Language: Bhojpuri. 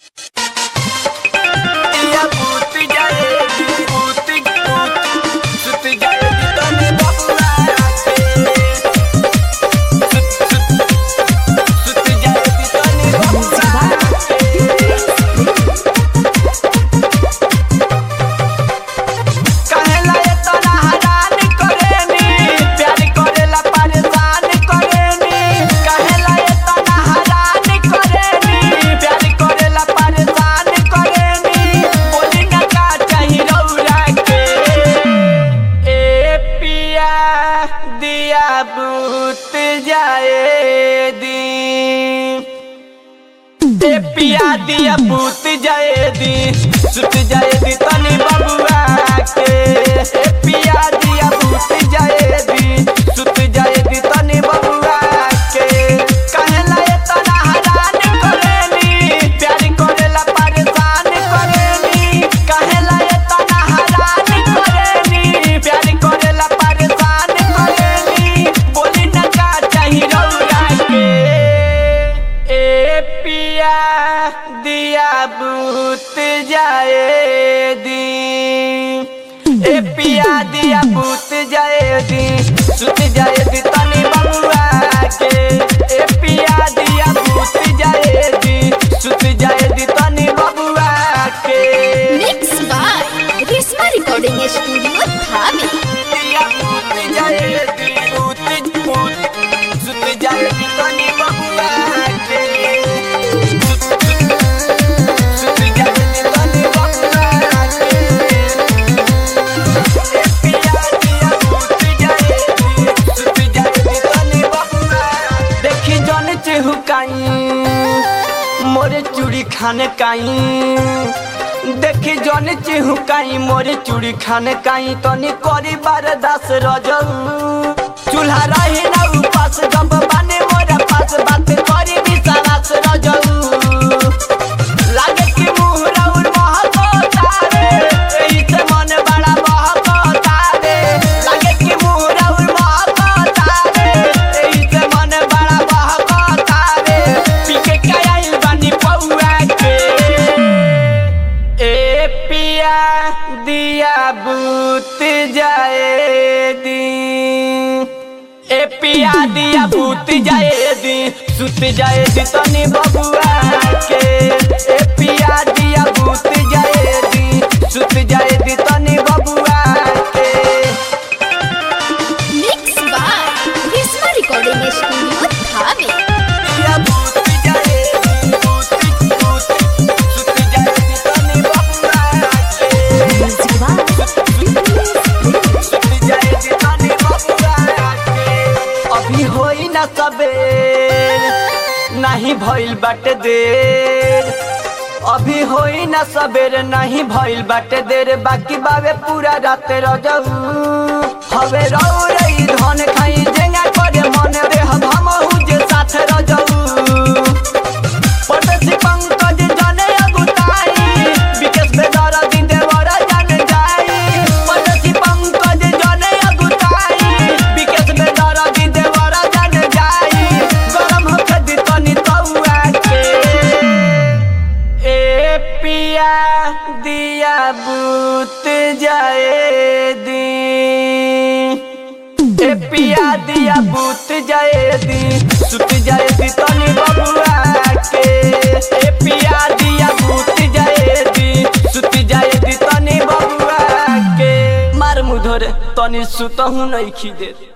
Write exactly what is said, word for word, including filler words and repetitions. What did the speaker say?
पिया दिया पूत जाए दी सुत जाए दी तनी बबुआ के पिया दिया पूत जाए दी सुत जाए दी तनी बबुआ के कहला इतना हरान करेनी प्यार करेला परेशान करेनी कहला इतना हरान करेनी प्यार करेला परेशान करेनी बोली न का चाही रौरा के ए पिया दिया बूत जाए दी ए पिया दिया बूत जाए दी सुत जाए दी तनी बबुआ के ए पिया दिया बूत जाए दी सुत जाए दी तनी बबुआ के mix by Rishma recording studio धामी दिया बूत जाए दी बूत बूत सुत जाए दी तनी बबुआ के मोरे चूड़ी खाने काई देखी जन चिहु काई मोरे चूड़ी खाने काई तनी करी बार दस रजऊ चूल्हा रही ना उपास जब बाने मोरा पास बात करी विश्वास रजऊ लागे कि मुँह रउर महको तारे एही से मन बड़ा महको तारे लागे कि मुँह रउर महको तारे एही से मन बड़ा महको तारे पीके कायल बानी पौआ के ए पिया दिया बूत जाए दी ए पिया दिया बूत जाए दी सुत जाए दी तनी बबुआ के ए पिया दिया बूत जाए दी सुत जाए दी तनी बबुआ के mix by Rishma recording studio धामी दिया बूत जाए दी बूत बूत सुत जाए दी तनी बबुआ के सुत जाए दी तनी बबुआ के अभी होई ना सबेर नहीं भइल बाटे देर अभी होई ना सबेर नहीं भइल बाटे देर बाकी बावे पूरा रात रजऊ हवे रऊ रही धन खाई जेंगा करे मन रे हम हूँ जे साथ रजऊ पटसी पंकज जाने अगुताई विकेश बेदारा दिन देवरा जाने जाई पटसी पंकज जाने अगुताई विकेश बेदारा दिन देवरा जाने जाई गरम होके दी तनी तौआ के ए पिया दिया बूत जाए दी ए पिया दिया बूत जाए दी सुत जाए दी तनी बबुआ के ए पिया दिया बूत जाए दी सुत जाए दी तनी बबुआ के मार मुधोरे तनी सुतहु नहीं खी दे।